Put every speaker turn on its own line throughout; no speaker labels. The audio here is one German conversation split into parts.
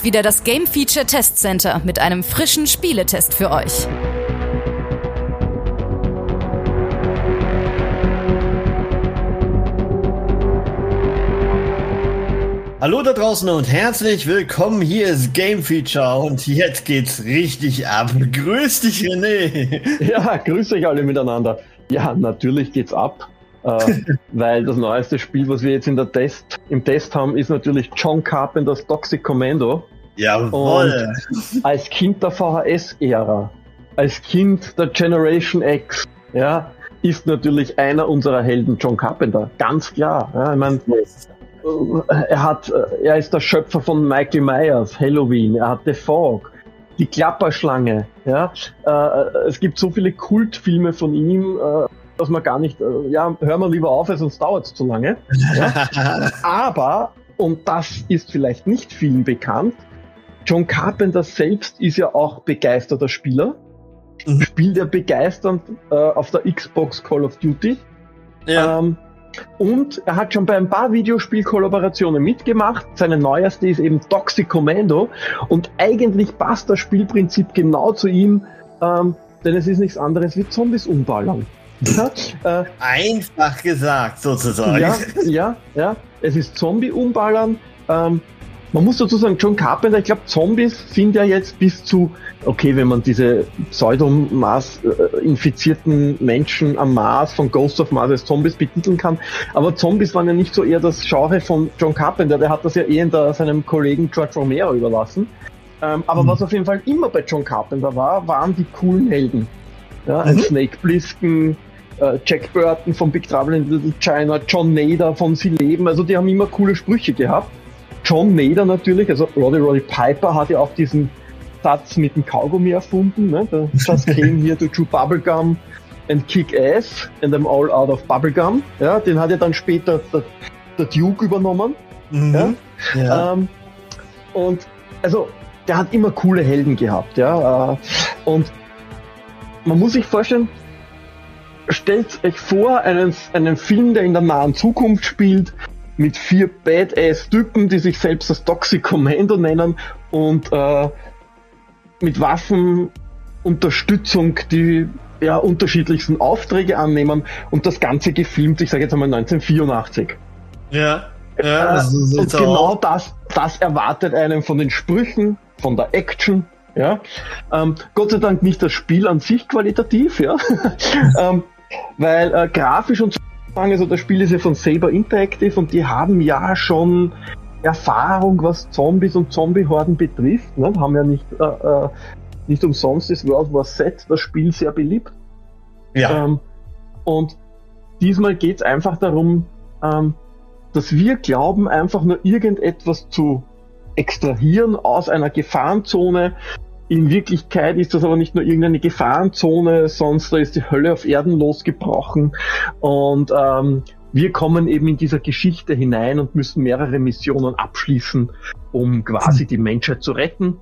ist wieder das Game Feature Test Center mit einem frischen Spieletest für euch.
Hallo da draußen und herzlich willkommen, hier ist Game Feature und jetzt geht's richtig ab. Grüß dich, René.
Ja, grüß euch alle miteinander. Ja, natürlich geht's ab, weil das neueste Spiel, was wir jetzt im Test haben, ist natürlich John Carpenters Toxic Commando.
Jawohl.
Und als Kind der VHS-Ära, als Kind der Generation X, ja, ist natürlich einer unserer Helden John Carpenter, ganz klar. Ja, ich meine, er ist der Schöpfer von Michael Myers, Halloween, er hat The Fog, die Klapperschlange, ja. Es gibt so viele Kultfilme von ihm, dass man gar nicht, hören wir lieber auf, sonst dauert es zu lange. Ja. Aber, und das ist vielleicht nicht vielen bekannt, John Carpenter selbst ist ja auch begeisterter Spieler, spielt er begeisternd auf der Xbox Call of Duty. Ja. Und er hat schon bei ein paar Videospielkollaborationen mitgemacht. Seine neueste ist eben Toxic Commando. Und eigentlich passt das Spielprinzip genau zu ihm, denn es ist nichts anderes wie Zombies umballern. Ja,
einfach gesagt, sozusagen.
Ja. Es ist Zombie umballern. Man muss dazu sagen, John Carpenter, ich glaube, Zombies sind ja jetzt bis zu, okay, wenn man diese Pseudo-Mars-infizierten Menschen am Mars von Ghost of Mars als Zombies betiteln kann, aber Zombies waren ja nicht so eher das Genre von John Carpenter, der hat das ja eher seinem Kollegen George Romero überlassen. Aber was auf jeden Fall immer bei John Carpenter waren die coolen Helden. Ja, ein Snake Plissken, Jack Burton von Big Trouble in Little China, John Nader von Sie leben, also die haben immer coole Sprüche gehabt. John Nader natürlich, also Roddy Piper hat ja auch diesen Satz mit dem Kaugummi erfunden, ne? The just came here to chew bubblegum and kick ass and I'm all out of bubblegum. Ja, den hat ja dann später der Duke übernommen. Ja? Und also der hat immer coole Helden gehabt, ja. Und man muss sich vorstellen, stellt euch vor, einen Film, der in der nahen Zukunft spielt, mit 4 Badass-Typen, die sich selbst das Toxic Commando nennen und mit Waffenunterstützung die unterschiedlichsten Aufträge annehmen und das Ganze gefilmt, ich sage jetzt einmal 1984.
Ja.
Und genau das erwartet einen von den Sprüchen, von der Action. Ja. Gott sei Dank nicht das Spiel an sich qualitativ, ja. Weil grafisch und so, also das Spiel ist ja von Saber Interactive und die haben ja schon Erfahrung, was Zombies und Zombie-Horden betrifft. Ne? Haben ja nicht umsonst ist World War Z das Spiel sehr beliebt. Ja. Und diesmal geht es einfach darum, dass wir glauben, einfach nur irgendetwas zu extrahieren aus einer Gefahrenzone. In Wirklichkeit ist das aber nicht nur irgendeine Gefahrenzone, sonst da ist die Hölle auf Erden losgebrochen und wir kommen eben in dieser Geschichte hinein und müssen mehrere Missionen abschließen, um quasi die Menschheit zu retten.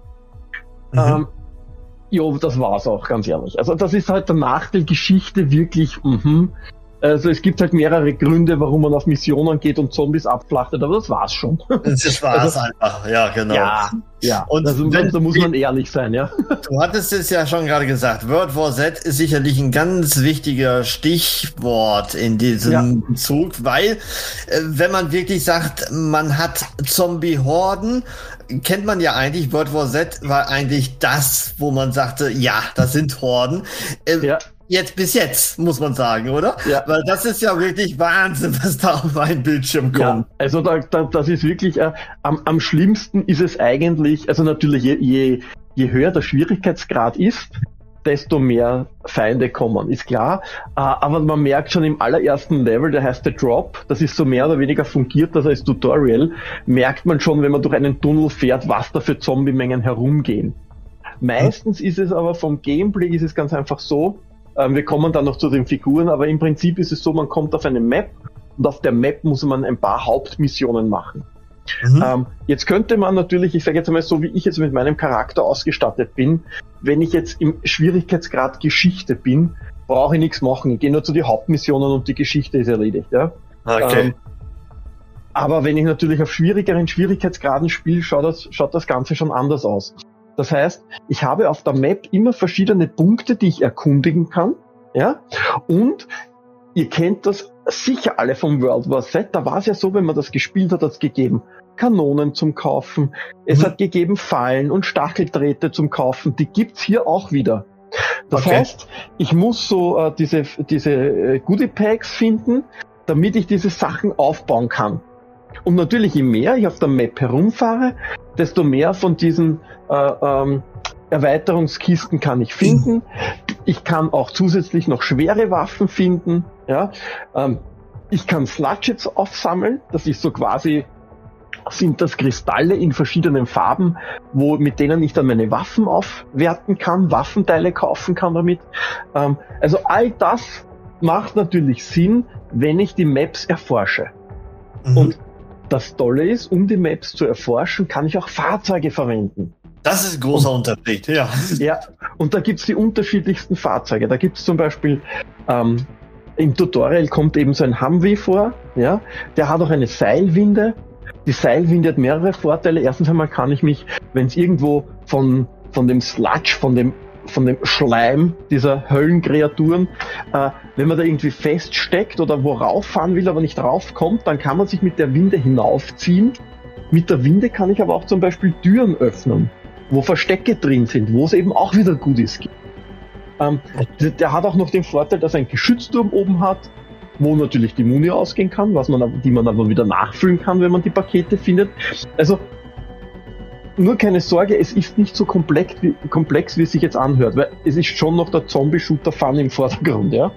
Das war's auch, ganz ehrlich. Also das ist halt der Nachteil, Geschichte wirklich, Also es gibt halt mehrere Gründe, warum man auf Missionen geht und Zombies abschlachtet, aber das war's schon.
Das war's einfach, ja, genau.
Ja. Und da muss man ehrlich sein, ja.
Du hattest es ja schon gerade gesagt, World War Z ist sicherlich ein ganz wichtiger Stichwort in diesem Zug, weil wenn man wirklich sagt, man hat Zombie-Horden, kennt man ja eigentlich, World War Z war eigentlich das, wo man sagte, ja, das sind Horden. Bis jetzt, muss man sagen, oder? Ja. Weil das ist ja wirklich Wahnsinn, was da auf einen Bildschirm kommt. Ja,
also das ist wirklich, am schlimmsten ist es eigentlich, also natürlich je höher der Schwierigkeitsgrad ist, desto mehr Feinde kommen, ist klar. Aber man merkt schon im allerersten Level, der heißt The Drop, das ist so mehr oder weniger fungiert, das als Tutorial, merkt man schon, wenn man durch einen Tunnel fährt, was da für Zombie-Mengen herumgehen. Meistens ist es aber vom Gameplay ist es ganz einfach so, wir kommen dann noch zu den Figuren, aber im Prinzip ist es so, man kommt auf eine Map und auf der Map muss man ein paar Hauptmissionen machen. Jetzt könnte man natürlich, ich sage jetzt einmal so, wie ich jetzt mit meinem Charakter ausgestattet bin, wenn ich jetzt im Schwierigkeitsgrad Geschichte bin, brauche ich nichts machen. Ich gehe nur zu den Hauptmissionen und die Geschichte ist erledigt. Ja?
Okay.
Aber wenn ich natürlich auf schwierigeren Schwierigkeitsgraden spiele, schaut das Ganze schon anders aus. Das heißt, ich habe auf der Map immer verschiedene Punkte, die ich erkundigen kann. Ja? Und ihr kennt das sicher alle vom World War Z. Da war es ja so, wenn man das gespielt hat, hat es gegeben Kanonen zum Kaufen. Es hat gegeben Fallen und Stacheldrähte zum Kaufen. Die gibt's hier auch wieder. Das heißt, ich muss so diese Goodie Packs finden, damit ich diese Sachen aufbauen kann. Und natürlich, je mehr ich auf der Map herumfahre, desto mehr von diesen Erweiterungskisten kann ich finden. Ich kann auch zusätzlich noch schwere Waffen finden. Ja? Ich kann Sludgets aufsammeln. Das ist so quasi, sind das Kristalle in verschiedenen Farben, mit denen ich dann meine Waffen aufwerten kann, Waffenteile kaufen kann damit. Also all das macht natürlich Sinn, wenn ich die Maps erforsche. Und das Tolle ist, um die Maps zu erforschen, kann ich auch Fahrzeuge verwenden.
Das ist ein großer Unterschied, ja.
Ja, und da gibt's die unterschiedlichsten Fahrzeuge. Da gibt's zum Beispiel, im Tutorial kommt eben so ein Humvee vor, ja. Der hat auch eine Seilwinde. Die Seilwinde hat mehrere Vorteile. Erstens einmal kann ich mich, wenn es irgendwo von dem Sludge, von dem Schleim dieser Höllenkreaturen, wenn man da irgendwie feststeckt oder wo rauffahren will, aber nicht raufkommt, dann kann man sich mit der Winde hinaufziehen. Mit der Winde kann ich aber auch zum Beispiel Türen öffnen, wo Verstecke drin sind, wo es eben auch wieder Goodies gibt. Der hat auch noch den Vorteil, dass er einen Geschützturm oben hat, wo natürlich die Muni ausgehen kann, die man aber wieder nachfüllen kann, wenn man die Pakete findet. Also nur keine Sorge, es ist nicht so komplex, wie es sich jetzt anhört, weil es ist schon noch der Zombie-Shooter-Fun im Vordergrund. Ja?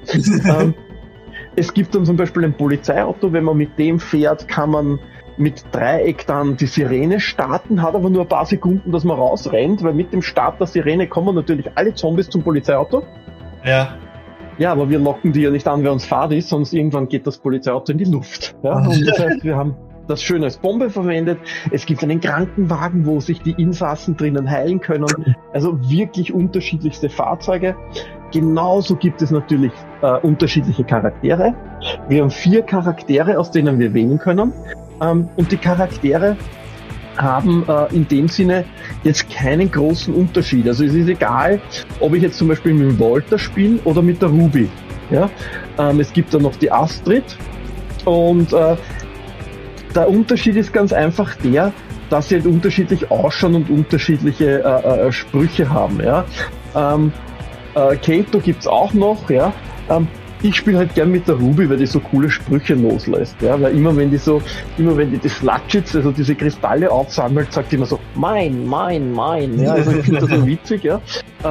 Es gibt dann zum Beispiel ein Polizeiauto, wenn man mit dem fährt, kann man mit Dreieck dann die Sirene starten, hat aber nur ein paar Sekunden, dass man rausrennt, weil mit dem Start der Sirene kommen natürlich alle Zombies zum Polizeiauto.
Ja.
Ja, aber wir locken die ja nicht an, wer uns fahrt ist, sonst irgendwann geht das Polizeiauto in die Luft. Ja? Und das heißt, wir haben das schön als Bombe verwendet. Es gibt einen Krankenwagen, wo sich die Insassen drinnen heilen können. Also wirklich unterschiedlichste Fahrzeuge. Genauso gibt es natürlich unterschiedliche Charaktere. Wir haben 4 Charaktere, aus denen wir wählen können. Und die Charaktere haben in dem Sinne jetzt keinen großen Unterschied. Also es ist egal, ob ich jetzt zum Beispiel mit dem Walter spiele oder mit der Ruby. Ja? Es gibt dann noch die Astrid und der Unterschied ist ganz einfach der, dass sie halt unterschiedlich ausschauen und unterschiedliche Sprüche haben. Ja? Kato gibt's auch noch. Ja? Ich spiele halt gern mit der Ruby, weil die so coole Sprüche loslässt. Ja? Weil immer wenn die Sludgets, also diese Kristalle aufsammelt, sagt die immer so, mein. Ja? Also ich finde das so witzig. Ja?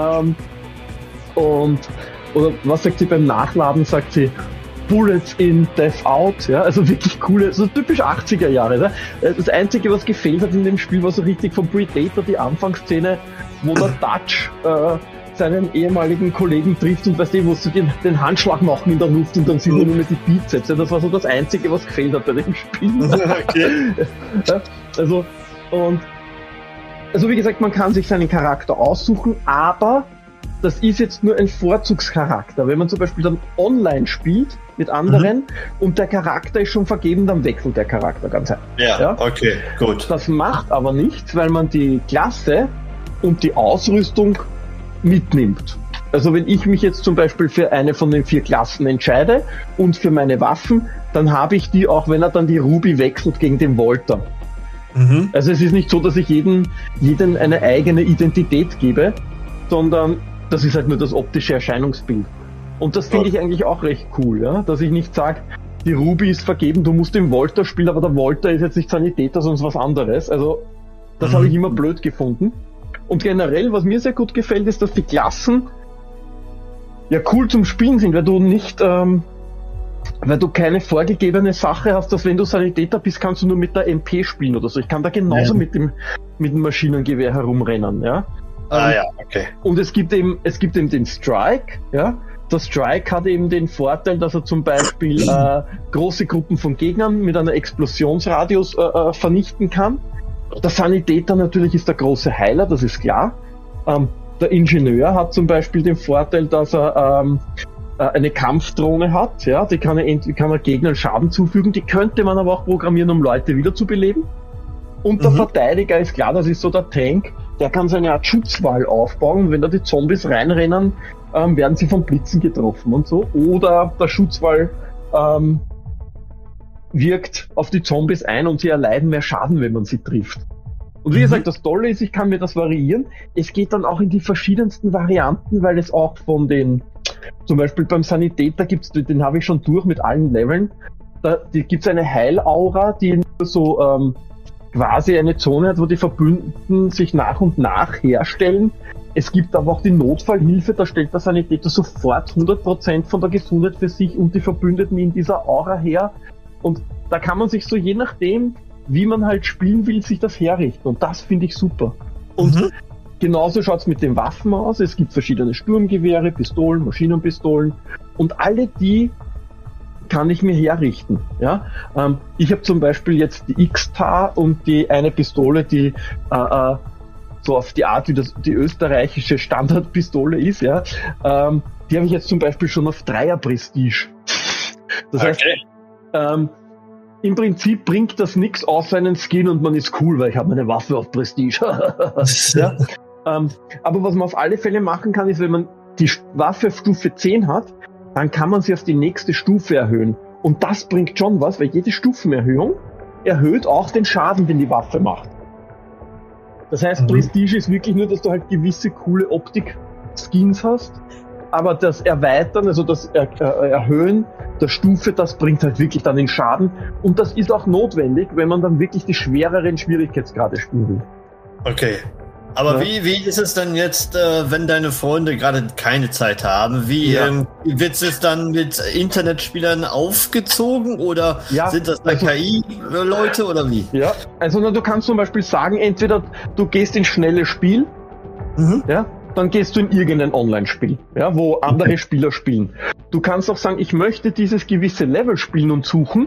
Oder was sagt sie beim Nachladen? Sagt sie, Bullets in, Death out, ja, also wirklich coole, so typisch 80er Jahre. Ne? Das Einzige, was gefehlt hat in dem Spiel, war so richtig von Predator die Anfangsszene, wo der Dutch seinen ehemaligen Kollegen trifft und weißt du, wo sie den Handschlag machen in der Luft und dann sind nur mehr die Bizeps. Ja, das war so das Einzige, was gefehlt hat bei dem Spiel. Okay. Ja, also wie gesagt, man kann sich seinen Charakter aussuchen, aber das ist jetzt nur ein Vorzugscharakter. Wenn man zum Beispiel dann online spielt mit anderen und der Charakter ist schon vergeben, dann wechselt der Charakter ganz einfach.
Ja, okay, gut.
Das macht aber nichts, weil man die Klasse und die Ausrüstung mitnimmt. Also wenn ich mich jetzt zum Beispiel für eine von den 4 Klassen entscheide und für meine Waffen, dann habe ich die auch, wenn er dann die Ruby wechselt gegen den Walter. Also es ist nicht so, dass ich jedem eine eigene Identität gebe, sondern das ist halt nur das optische Erscheinungsbild. Und das finde ich eigentlich auch recht cool, ja? Dass ich nicht sage, die Ruby ist vergeben, du musst den Walter spielen, aber der Walter ist jetzt nicht Sanitäter, sonst was anderes. Also das habe ich immer blöd gefunden. Und generell, was mir sehr gut gefällt, ist, dass die Klassen ja cool zum Spielen sind, weil du nicht, weil du keine vorgegebene Sache hast, dass wenn du Sanitäter bist, kannst du nur mit der MP spielen oder so. Ich kann da genauso mit dem Maschinengewehr herumrennen, ja.
Ja, okay.
Und es gibt eben den Strike, ja. Der Strike hat eben den Vorteil, dass er zum Beispiel große Gruppen von Gegnern mit einer Explosionsradius vernichten kann. Der Sanitäter natürlich ist der große Heiler, das ist klar. Der Ingenieur hat zum Beispiel den Vorteil, dass er eine Kampfdrohne hat, ja, die kann er Gegnern Schaden zufügen, die könnte man aber auch programmieren, um Leute wiederzubeleben. Und der Verteidiger ist klar, das ist so der Tank, der kann so eine Art Schutzwall aufbauen, und wenn da die Zombies reinrennen, werden sie von Blitzen getroffen und so. Oder der Schutzwall wirkt auf die Zombies ein und sie erleiden mehr Schaden, wenn man sie trifft. Und wie gesagt, das Tolle ist, ich kann mir das variieren. Es geht dann auch in die verschiedensten Varianten, weil es auch von den, zum Beispiel beim Sanitäter gibt's, den habe ich schon durch mit allen Leveln, da gibt's eine Heilaura, die so quasi eine Zone hat, wo die Verbündeten sich nach und nach herstellen. Es gibt aber auch die Notfallhilfe, da stellt der Sanitäter sofort 100% von der Gesundheit für sich und die Verbündeten in dieser Aura her. Und da kann man sich so, je nachdem, wie man halt spielen will, sich das herrichten. Und das finde ich super. Und genauso schaut's mit den Waffen aus. Es gibt verschiedene Sturmgewehre, Pistolen, Maschinenpistolen. Und alle die kann ich mir herrichten. Ja? Ich habe zum Beispiel jetzt die X-Tar und die eine Pistole, die so auf die Art, wie das die österreichische Standardpistole ist, ja, die habe ich jetzt zum Beispiel schon auf 3er Prestige. Das heißt, im Prinzip bringt das nichts außer einen Skin und man ist cool, weil ich habe meine Waffe auf Prestige. Ja? Aber was man auf alle Fälle machen kann, ist, wenn man die Waffe auf Stufe 10 hat, dann kann man sie auf die nächste Stufe erhöhen. Und das bringt schon was, weil jede Stufenerhöhung erhöht auch den Schaden, den die Waffe macht. Das heißt, Prestige ist wirklich nur, dass du halt gewisse coole Optik-Skins hast, aber das Erweitern, also das Erhöhen der Stufe, das bringt halt wirklich dann den Schaden. Und das ist auch notwendig, wenn man dann wirklich die schwereren Schwierigkeitsgrade spielen will.
Okay. Aber wie ist es denn jetzt, wenn deine Freunde gerade keine Zeit haben? Wie wird es dann mit Internetspielern aufgezogen oder sind das dann KI-Leute oder wie?
Ja, also du kannst zum Beispiel sagen, entweder du gehst in schnelles Spiel, ja, dann gehst du in irgendein Online-Spiel, ja, wo andere Spieler spielen. Du kannst auch sagen, ich möchte dieses gewisse Level spielen und suchen.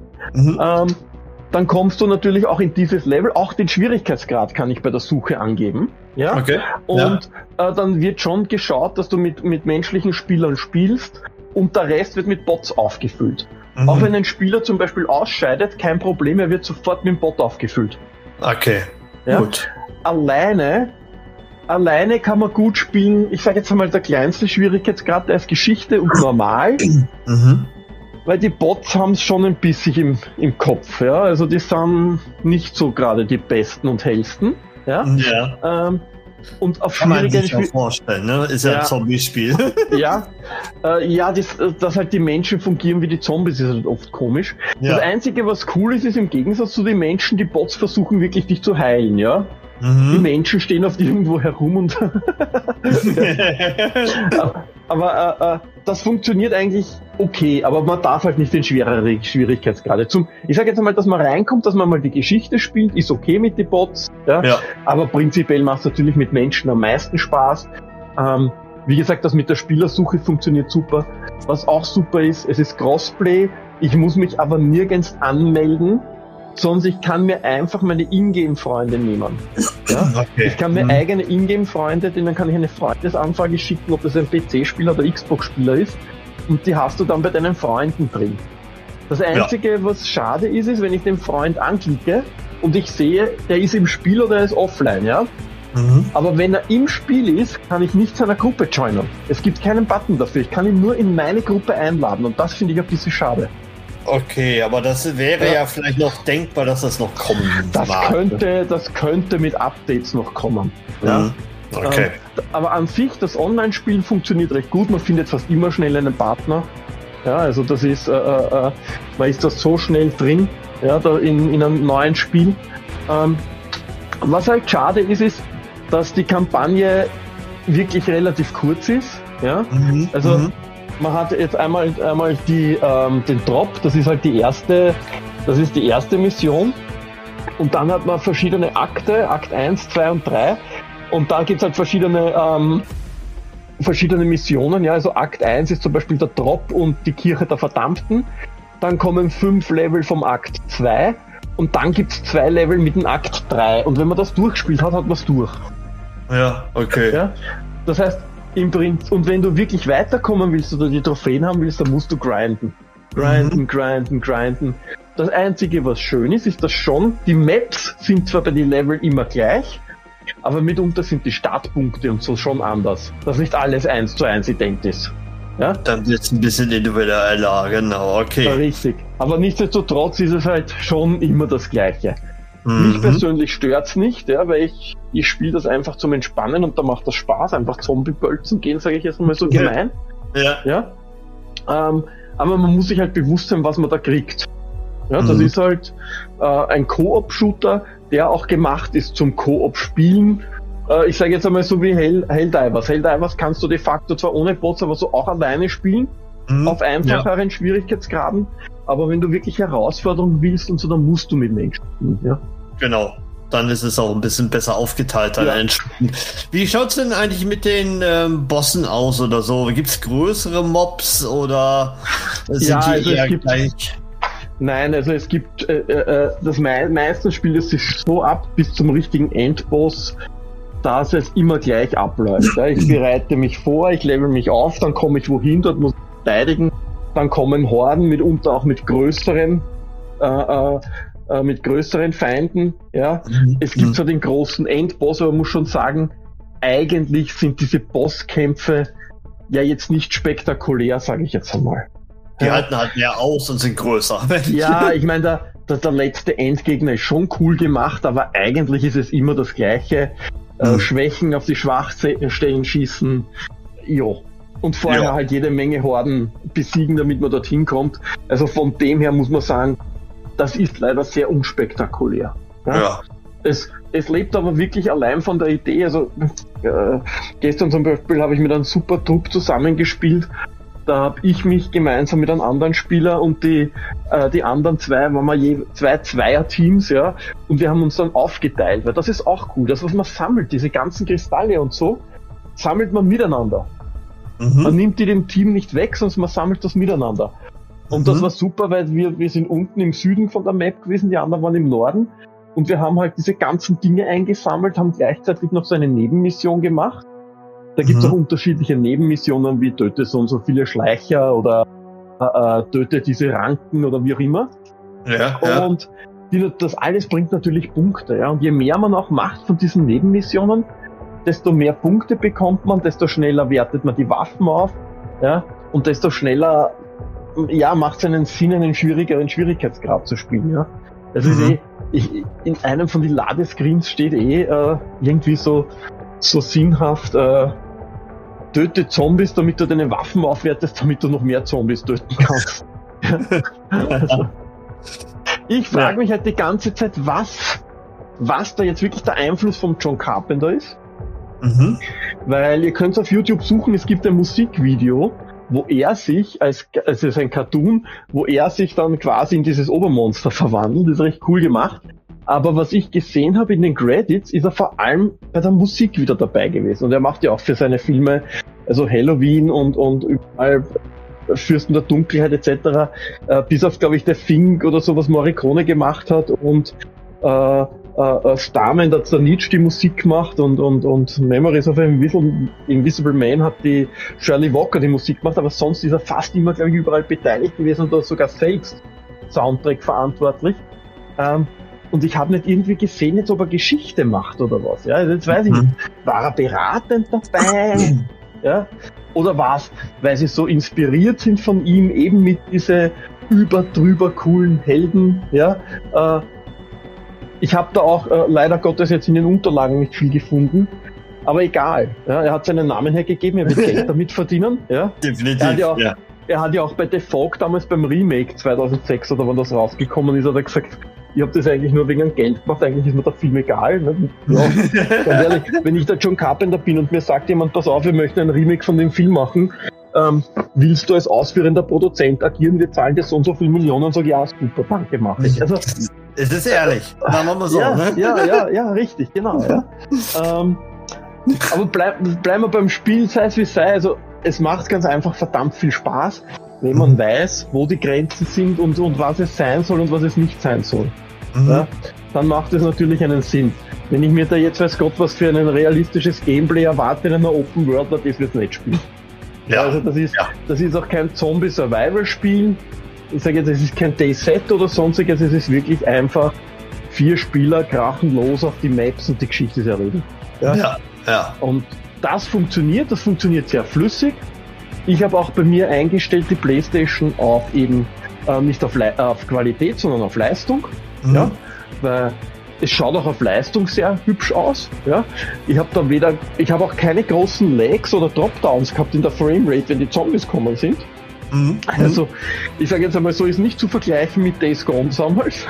Dann kommst du natürlich auch in dieses Level, auch den Schwierigkeitsgrad kann ich bei der Suche angeben. Ja? Okay. Und dann wird schon geschaut, dass du mit menschlichen Spielern spielst und der Rest wird mit Bots aufgefüllt. Auch wenn ein Spieler zum Beispiel ausscheidet, kein Problem, er wird sofort mit dem Bot aufgefüllt.
Okay,
gut. Alleine kann man gut spielen, ich sage jetzt einmal, der kleinste Schwierigkeitsgrad, der ist Geschichte und normal. Weil die Bots haben es schon ein bisschen im Kopf, ja. Also die sind nicht so gerade die besten und hellsten, ja. Und auf
kann man sich auch vorstellen, ne? Ist ja ein Zombie-Spiel.
Dass halt die Menschen fungieren wie die Zombies, ist halt oft komisch. Ja. Das Einzige, was cool ist, ist im Gegensatz zu den Menschen, die Bots versuchen wirklich dich zu heilen, ja. Die Menschen stehen oft irgendwo herum und aber das funktioniert eigentlich okay, aber man darf halt nicht den schwereren Schwierigkeitsgrade. Ich sage jetzt einmal, dass man reinkommt, dass man mal die Geschichte spielt, ist okay mit den Bots, aber prinzipiell macht es natürlich mit Menschen am meisten Spaß. Wie gesagt, das mit der Spielersuche funktioniert super. Was auch super ist, es ist Crossplay, ich muss mich aber nirgends anmelden, sondern ich kann mir einfach meine Ingame-Freunde nehmen. Ja? Okay. Ich kann mir eigene Ingame-Freunde, denen kann ich eine Freundesanfrage schicken, ob das ein PC-Spieler oder Xbox-Spieler ist, und die hast du dann bei deinen Freunden drin. Das Einzige, was schade ist, wenn ich den Freund anklicke und ich sehe, der ist im Spiel oder er ist offline, ja? Aber wenn er im Spiel ist, kann ich nicht seiner Gruppe joinen. Es gibt keinen Button dafür, ich kann ihn nur in meine Gruppe einladen und das finde ich ein bisschen schade.
Okay, aber das wäre ja vielleicht noch denkbar, dass das noch kommen
Das könnte mit Updates noch kommen. Ja?
Okay.
Aber an sich, das Online-Spielen funktioniert recht gut. Man findet fast immer schnell einen Partner. Ja, also das ist, man ist da so schnell drin, ja, da in einem neuen Spiel. Was halt schade ist, dass die Kampagne wirklich relativ kurz ist. Ja, man hat jetzt einmal den Drop, das ist halt die erste Mission. Und dann hat man verschiedene Akte, Akt 1, 2 und 3. Und da gibt's halt verschiedene Missionen. Ja, also Akt 1 ist zum Beispiel der Drop und die Kirche der Verdammten. Dann kommen 5 Level vom Akt 2. Und dann gibt's 2 Level mit dem Akt 3. Und wenn man das durchgespielt hat, hat man es durch.
Ja, okay.
Ja? Das heißt, im Prinzip, und wenn du wirklich weiterkommen willst oder die Trophäen haben willst, dann musst du grinden. Grinden. Das Einzige, was schön ist, ist, dass schon die Maps sind zwar bei den Level immer gleich, aber mitunter sind die Startpunkte und so schon anders. Dass nicht alles 1:1 ident ist. Ja?
Dann wird es ein bisschen individueller, genau, okay.
Ja, richtig. Aber nichtsdestotrotz ist es halt schon immer das Gleiche. Mich persönlich stört's nicht, ja, weil ich spiele das einfach zum Entspannen und da macht das Spaß, einfach Zombie-Bölzen gehen, sage ich jetzt mal so gemein. Ja. Aber man muss sich halt bewusst sein, was man da kriegt. Ja, das ist halt ein Koop-Shooter, der auch gemacht ist zum Koop-Spielen. Ich sage jetzt einmal so wie Helldivers. Helldivers kannst du de facto zwar ohne Bots, aber so auch alleine spielen, auf einfacheren Schwierigkeitsgraden. Aber wenn du wirklich Herausforderungen willst und so, dann musst du mit Menschen spielen. Ja?
Genau. Dann ist es auch ein bisschen besser aufgeteilt. Wie schaut's denn eigentlich mit den Bossen aus oder so? Gibt's größere Mobs oder sind die eher gleich?
Nein, also es gibt das meistens spielt es sich so ab bis zum richtigen Endboss, dass es immer gleich abläuft. Ja? Ich bereite mich vor, ich level mich auf, dann komme ich wohin, dort muss ich verteidigen, dann kommen Horden, mitunter auch mit größeren Feinden. Ja? Es gibt zwar den großen Endboss, aber man muss schon sagen, eigentlich sind diese Bosskämpfe ja jetzt nicht spektakulär, sage ich jetzt einmal.
Die halten halt mehr aus und sind größer.
Ja, ich meine, der letzte Endgegner ist schon cool gemacht, aber eigentlich ist es immer das Gleiche. Schwächen auf die Schwachstellen schießen, jo. Und vorher halt jede Menge Horden besiegen, damit man dorthin kommt. Also von dem her muss man sagen, das ist leider sehr unspektakulär. Ja. Es lebt aber wirklich allein von der Idee. Also gestern zum Beispiel habe ich mit einem super Trupp zusammengespielt. Da habe ich mich gemeinsam mit einem anderen Spieler und die anderen zwei, waren wir je zwei Zweier-Teams, ja, und wir haben uns dann aufgeteilt, weil das ist auch cool. Das, was man sammelt, diese ganzen Kristalle und so, sammelt man miteinander. Man nimmt die dem Team nicht weg, sondern man sammelt das miteinander. Und das war super, weil wir sind unten im Süden von der Map gewesen, die anderen waren im Norden. Und wir haben halt diese ganzen Dinge eingesammelt, haben gleichzeitig noch so eine Nebenmission gemacht. Da gibt es auch unterschiedliche Nebenmissionen, wie töte so und so viele Schleicher oder töte diese Ranken oder wie auch immer. Und das alles bringt natürlich Punkte. Ja? Und je mehr man auch macht von diesen Nebenmissionen, desto mehr Punkte bekommt man, desto schneller wertet man die Waffen auf, ja, und desto schneller, macht es einen Sinn, einen schwierigeren Schwierigkeitsgrad zu spielen, ja. Das ist in einem von den Ladescreens steht irgendwie so sinnhaft, töte Zombies, damit du deine Waffen aufwertest, damit du noch mehr Zombies töten kannst. Also, ich frage mich halt die ganze Zeit, was da jetzt wirklich der Einfluss von John Carpenter ist. Weil ihr könnt auf YouTube suchen, es gibt ein Musikvideo, wo er sich es ist ein Cartoon, wo er sich dann quasi in dieses Obermonster verwandelt. Das ist recht cool gemacht. Aber was ich gesehen habe in den Credits, ist er vor allem bei der Musik wieder dabei gewesen. Und er macht ja auch für seine Filme, also Halloween und überall Fürsten der Dunkelheit etc., bis auf, glaube ich, der Fink oder so, was Morricone gemacht hat, und Starman hat der Nietzsche die Musik gemacht, und Memories of an Invisible Man hat die Shirley Walker die Musik gemacht, aber sonst ist er fast immer, glaube ich, überall beteiligt gewesen und da sogar selbst Soundtrack verantwortlich. Und ich habe nicht irgendwie gesehen, jetzt ob er Geschichte macht oder was. Ja, also jetzt weiß ich nicht, war er beratend dabei? Ja? Oder war es, weil sie so inspiriert sind von ihm, eben mit diese drüber coolen Helden? Ja? Ich habe da auch leider Gottes jetzt in den Unterlagen nicht viel gefunden, aber egal. Ja, er hat seinen Namen hergegeben, er wird Geld damit verdienen. Ja.
Definitiv.
Er hat ja auch bei The Fog damals beim Remake 2006 oder wann das rausgekommen ist, hat er gesagt, ich habe das eigentlich nur wegen Geld gemacht, eigentlich ist mir der Film egal. Ne? Ja, ganz ehrlich, wenn ich der John Carpenter bin und mir sagt jemand, pass auf, wir möchten ein Remake von dem Film machen, willst du als ausführender Produzent agieren, wir zahlen dir so und so viele Millionen, sag ich, ja, super, danke, mach ich. Also,
es ist ehrlich, sagen wir mal so.
Ja, richtig, genau. Ja. Aber bleiben wir beim Spiel, sei es wie sei, also es macht ganz einfach verdammt viel Spaß, wenn man weiß, wo die Grenzen sind und was es sein soll und was es nicht sein soll. Ja, dann macht es natürlich einen Sinn. Wenn ich mir da jetzt weiß Gott was für ein realistisches Gameplay erwarte in einer Open World, das wird es nicht spielen. Ja. Also das ist auch kein Zombie-Survival-Spiel. Ich sage jetzt, es ist kein Day-Set oder sonstiges, es ist wirklich einfach 4 Spieler krachen los auf die Maps und die Geschichte ist erledigt. Ja. Und das funktioniert sehr flüssig. Ich habe auch bei mir eingestellt die PlayStation auf eben nicht auf Qualität, sondern auf Leistung. Mhm. Ja, weil es schaut auch auf Leistung sehr hübsch aus. Ja, ich habe auch keine großen Lags oder Dropdowns gehabt in der Framerate, wenn die Zombies kommen sind. Mhm. Also, ich sage jetzt einmal so, ist nicht zu vergleichen mit Days Gone damals,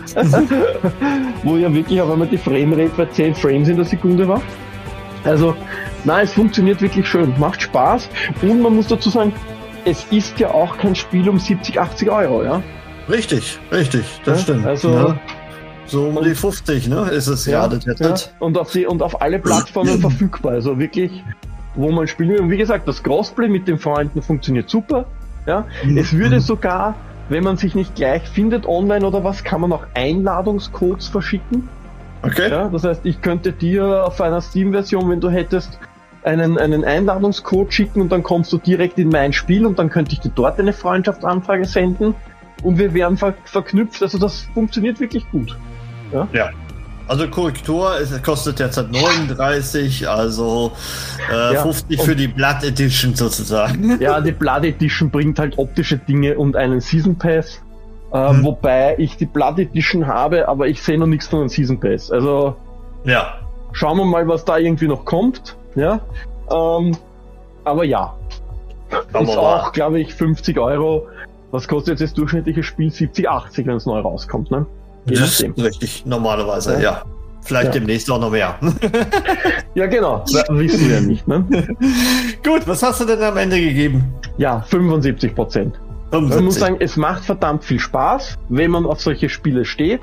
wo ja wirklich auf einmal die Framerate bei 10 Frames in der Sekunde war. Also, nein, es funktioniert wirklich schön, macht Spaß und man muss dazu sagen, es ist ja auch kein Spiel um 70, 80 Euro, ja?
Richtig, das stimmt.
Also,
ja. So um die 50, ne, ist es gerade.
Ja. Und auf alle Plattformen verfügbar, also wirklich, wo man spielen will. Und wie gesagt, das Crossplay mit den Freunden funktioniert super, ja? Es würde sogar, wenn man sich nicht gleich findet online oder was, kann man auch Einladungscodes verschicken.
Okay.
Ja, das heißt, ich könnte dir auf einer Steam-Version, wenn du hättest, einen Einladungscode schicken und dann kommst du direkt in mein Spiel und dann könnte ich dir dort eine Freundschaftsanfrage senden und wir wären verknüpft. Also das funktioniert wirklich gut.
Ja. Also Korrektur, es kostet jetzt 39, also 50 für die Blood Edition sozusagen.
Ja, die Blood Edition bringt halt optische Dinge und einen Season Pass. Wobei ich die Blood Edition habe, aber ich sehe noch nichts von einem Season Pass. Also schauen wir mal, was da irgendwie noch kommt. Ja, aber ja, ist auch, glaube ich, 50 Euro. Was kostet jetzt das durchschnittliche Spiel? 70, 80, wenn es neu rauskommt, ne?
Das ist richtig, normalerweise, ja. Vielleicht demnächst auch noch mehr.
Ja, genau, wissen wir nicht, ne?
Gut, was hast du denn am Ende gegeben?
Ja, 75%. Man muss sagen, es macht verdammt viel Spaß, wenn man auf solche Spiele steht.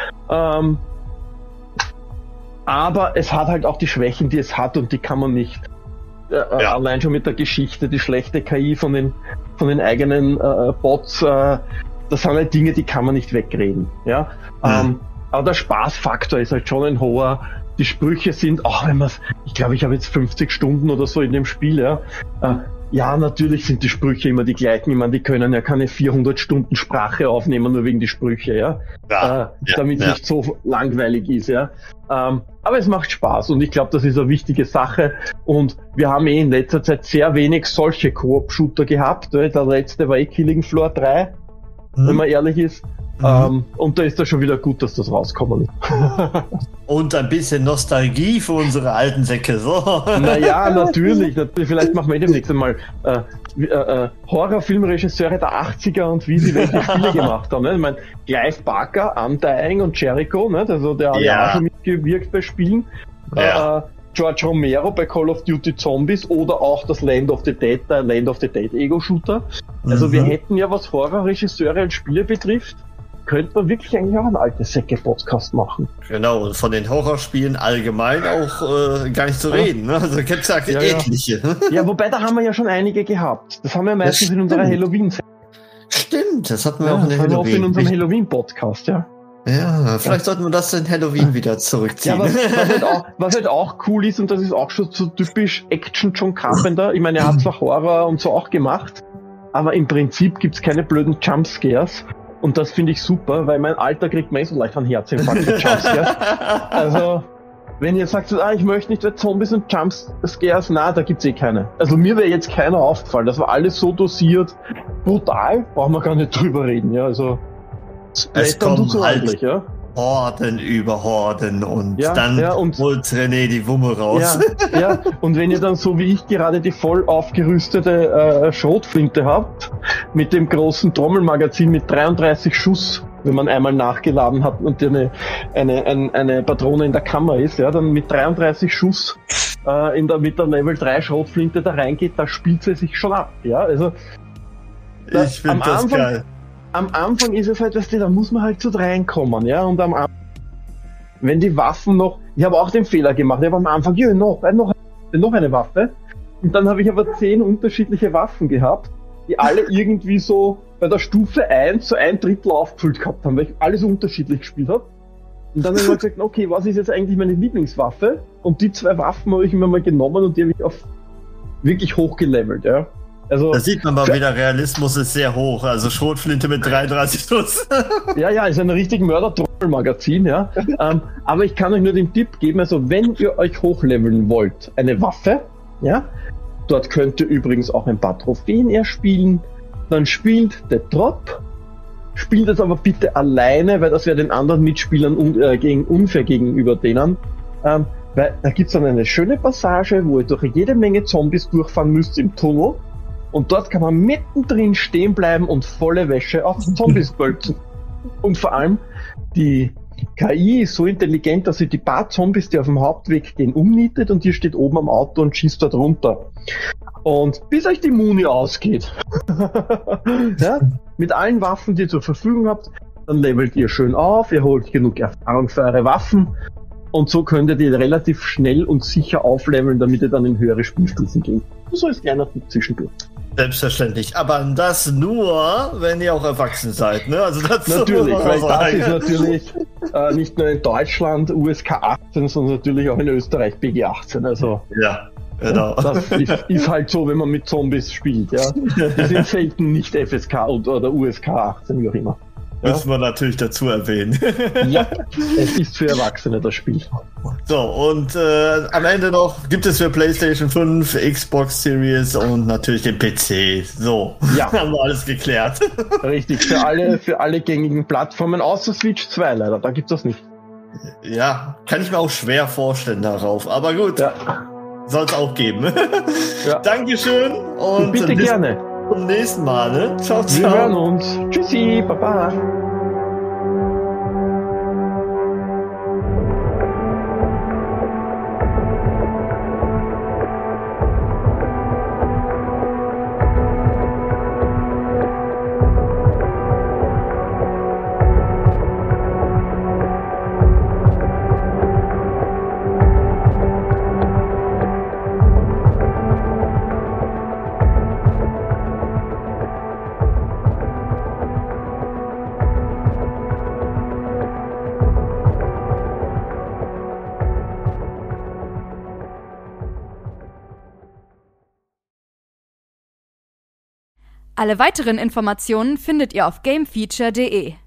Aber es hat halt auch die Schwächen, die es hat und die kann man nicht. Allein schon mit der Geschichte, die schlechte KI von den eigenen Bots, das sind halt Dinge, die kann man nicht wegreden. Ja? Aber der Spaßfaktor ist halt schon ein hoher. Die Sprüche sind, auch wenn man ich glaube, ich habe jetzt 50 Stunden oder so in dem Spiel, ja, natürlich sind die Sprüche immer die gleichen. Ich meine, die können ja keine 400 Stunden Sprache aufnehmen, nur wegen die Sprüche, damit es nicht so langweilig ist, ja. Aber es macht Spaß und ich glaube, das ist eine wichtige Sache und wir haben in letzter Zeit sehr wenig solche Koop-Shooter gehabt. Der letzte war Killing Floor 3, wenn man ehrlich ist. Und da ist das schon wieder gut, dass das rauskommen ist.
Und ein bisschen Nostalgie für unsere alten Säcke. So.
Naja, natürlich. Vielleicht machen wir demnächst einmal Horrorfilmregisseure der 80er und wie sie welche Spiele gemacht haben. Ne? Ich meine, Clive Barker, Undying und Jericho, ne? Also der hat ja auch schon mitgewirkt bei Spielen. George Romero bei Call of Duty Zombies oder auch das Land of the Dead Ego-Shooter. Also wir hätten ja, was Horrorregisseure und Spiele betrifft, könnte man wirklich eigentlich auch einen alte Säcke-Podcast machen.
Genau, und von den Horrorspielen allgemein auch gar nicht zu reden. Ne? Also gibt's ja etliche.
Ja, wobei da haben wir ja schon einige gehabt. Das haben wir meistens in unserer Halloween-Sendung.
Stimmt, das hatten wir auch in
unserem Halloween-Podcast, ja.
Ja, vielleicht sollten wir das in Halloween wieder zurückziehen.
Ja, was halt auch cool ist, und das ist auch schon so typisch Action John Carpenter, ich meine, er hat zwar Horror und so auch gemacht, aber im Prinzip gibt's keine blöden Jumpscares. Und das finde ich super, weil mein Alter kriegt man so leicht einen Herzinfarkt mit Jumpscares. Also, wenn ihr sagt, ich möchte nicht mehr Zombies und Jumpscares, da gibt's keine. Also mir wäre jetzt keiner aufgefallen. Das war alles so dosiert. Brutal, brauchen wir gar nicht drüber reden, ja. Also,
es kommen halt Horden über Horden und dann holt René die Wumme raus.
Ja, und wenn ihr dann so wie ich gerade die voll aufgerüstete Schrotflinte habt, mit dem großen Trommelmagazin mit 33 Schuss, wenn man einmal nachgeladen hat und eine Patrone in der Kammer ist, dann mit 33 Schuss mit der Level 3 Schrotflinte da reingeht, da spielt sie sich schon ab. Ja, also
ich finde das geil.
Am Anfang ist es halt, da muss man halt so reinkommen, ja, und am Anfang, wenn die Waffen noch, ich habe auch den Fehler gemacht, ich habe am Anfang, noch eine Waffe, und dann habe ich aber 10 unterschiedliche Waffen gehabt, die alle irgendwie so bei der Stufe 1 so 1/3 aufgefüllt gehabt haben, weil ich alles unterschiedlich gespielt habe. Und dann haben wir gesagt, okay, was ist jetzt eigentlich meine Lieblingswaffe? Und die 2 Waffen habe ich mir mal genommen und die habe ich auf wirklich hochgelevelt, ja. Also,
da sieht man mal wieder, Realismus ist sehr hoch. Also Schrotflinte mit 33 Schuss.
Ja, ist ein richtig Mörder-Troll-Magazin, ja. Aber ich kann euch nur den Tipp geben, also wenn ihr euch hochleveln wollt, eine Waffe, ja, dort könnt ihr übrigens auch ein paar Trophäen erspielen, dann spielt der Drop, spielt es aber bitte alleine, weil das wäre den anderen Mitspielern unfair gegenüber denen. Weil da gibt's dann eine schöne Passage, wo ihr durch jede Menge Zombies durchfahren müsst im Tunnel. Und dort kann man mittendrin stehen bleiben und volle Wäsche auf Zombies bölzen. Und vor allem, die KI ist so intelligent, dass sie die paar Zombies, die auf dem Hauptweg gehen, umnietet und ihr steht oben am Auto und schießt dort runter. Und bis euch die Muni ausgeht, ja, mit allen Waffen, die ihr zur Verfügung habt, dann levelt ihr schön auf, ihr holt genug Erfahrung für eure Waffen und so könnt ihr die relativ schnell und sicher aufleveln, damit ihr dann in höhere Spielstufen geht. So ist kleiner Tipp zwischendurch.
Selbstverständlich, aber das nur, wenn ihr auch erwachsen seid, ne? Also das
natürlich, weil das ist natürlich nicht nur in Deutschland USK 18, sondern natürlich auch in Österreich BG 18. Also
ja, genau.
Das ist halt so, wenn man mit Zombies spielt, ja. Die sind selten nicht FSK oder USK 18, wie auch immer. Ja?
Müssen wir natürlich dazu erwähnen.
Ja, es ist für Erwachsene das Spiel.
So, und am Ende noch gibt es für PlayStation 5, Xbox Series und natürlich den PC. So,
ja.
Haben wir alles geklärt.
Richtig, für alle gängigen Plattformen, außer Switch 2 leider, da gibt's das nicht.
Ja, kann ich mir auch schwer vorstellen darauf, aber gut, ja. Soll es auch geben. Ja. Dankeschön und
bitte gerne.
Zum nächsten Mal, ne? Ciao, ciao.
Wir hören uns. Tschüssi, Baba.
Alle weiteren Informationen findet ihr auf gamefeature.de.